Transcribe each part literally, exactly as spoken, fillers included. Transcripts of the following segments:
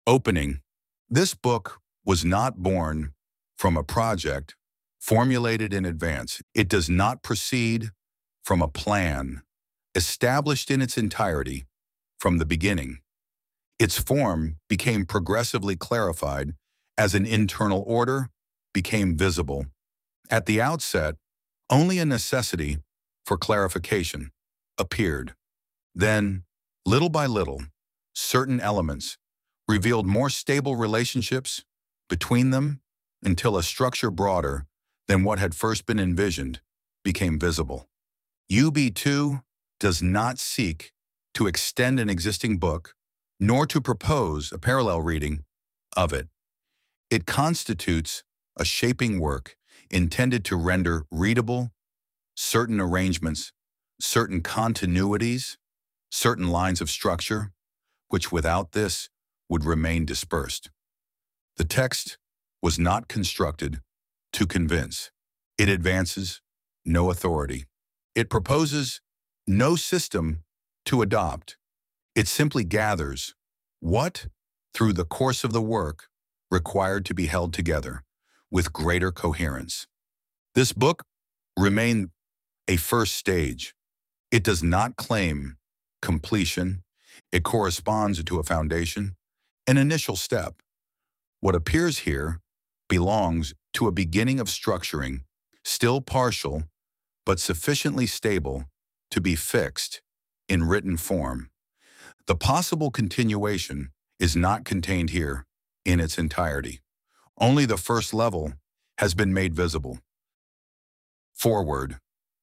Opening. This book was not born from a project formulated in advance. It does not proceed from a plan established in its entirety from the beginning. Its form became progressively clarified as an internal order became visible. At the outset, only a necessity for clarification appeared. Then, little by little, certain elements revealed more stable relationships between them until a structure broader than what had first been envisioned became visible. U B two does not seek to extend an existing book, nor to propose a parallel reading of it. It constitutes a shaping work intended to render readable certain arrangements, certain continuities, certain lines of structure, which without this would remain dispersed. The text was not constructed to convince. It advances no authority. It proposes no system to adopt. It simply gathers what, through the course of the work, required to be held together with greater coherence. This book remained a first stage. It does not claim completion. It corresponds to a foundation, an initial step. What appears here belongs to a beginning of structuring, still partial, but sufficiently stable to be fixed in written form. The possible continuation is not contained here in its entirety. Only the first level has been made visible. Forward.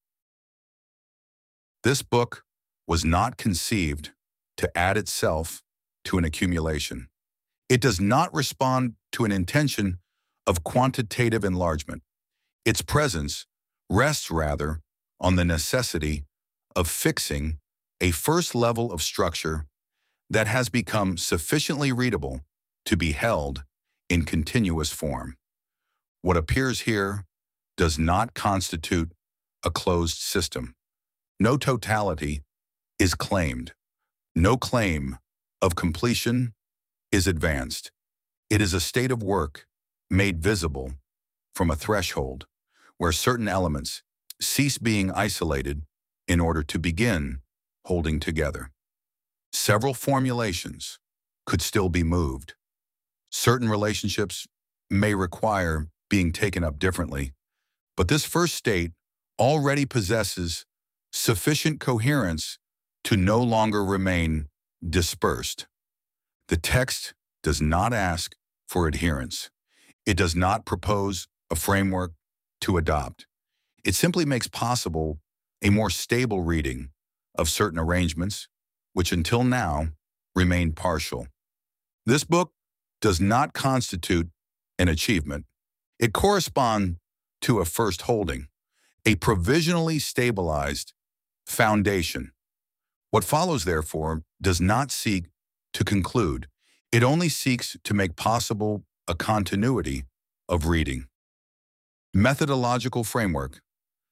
This book was not conceived to add itself to an accumulation. It does not respond to an intention of quantitative enlargement. Its presence rests rather on the necessity of fixing a first level of structure that has become sufficiently readable to be held in continuous form. What appears here does not constitute a closed system. No totality is claimed. No claim of completion is advanced. It is a state of work made visible from a threshold where certain elements cease being isolated in order to begin holding together. Several formulations could still be moved. Certain relationships may require being taken up differently, but this first state already possesses sufficient coherence to no longer remain dispersed. The text does not ask for adherence. It does not propose a framework to adopt. It simply makes possible a more stable reading of certain arrangements, which until now remained partial. This book does not constitute an achievement. It corresponds to a first holding, a provisionally stabilized foundation. What follows, therefore, does not seek to conclude. It only seeks to make possible a continuity of reading. Methodological framework.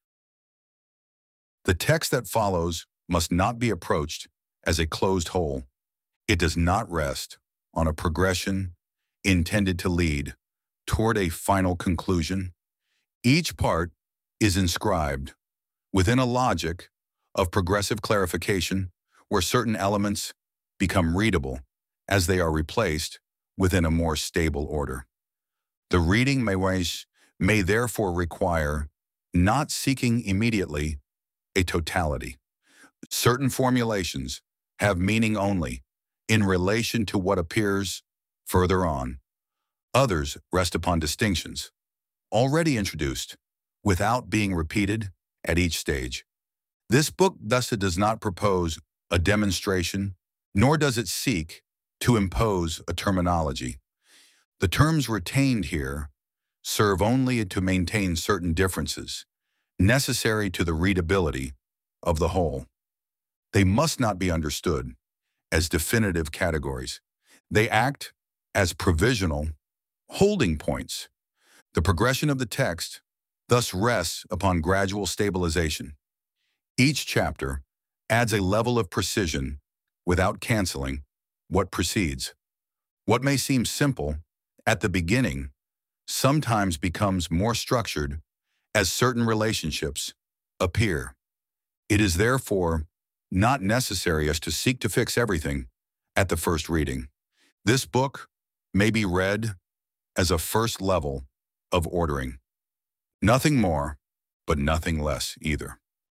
The text that follows must not be approached as a closed whole. It does not rest on a progression intended to lead toward a final conclusion. Each part is inscribed within a logic of progressive clarification where certain elements become readable as they are replaced within a more stable order. The reading may, may therefore require not seeking immediately a totality. Certain formulations have meaning only in relation to what appears further on. Others rest upon distinctions already introduced without being repeated at each stage. This book thus does not propose a demonstration, nor does it seek to impose a terminology. The terms retained here serve only to maintain certain differences necessary to the readability of the whole. They must not be understood as definitive categories. They act as provisional holding points. The progression of the text thus rests upon gradual stabilization. Each chapter adds a level of precision without canceling what precedes. What may seem simple at the beginning sometimes becomes more structured as certain relationships appear. It is therefore not necessary as to seek to fix everything at the first reading. This book may be read as a first level of ordering. Nothing more, but nothing less either.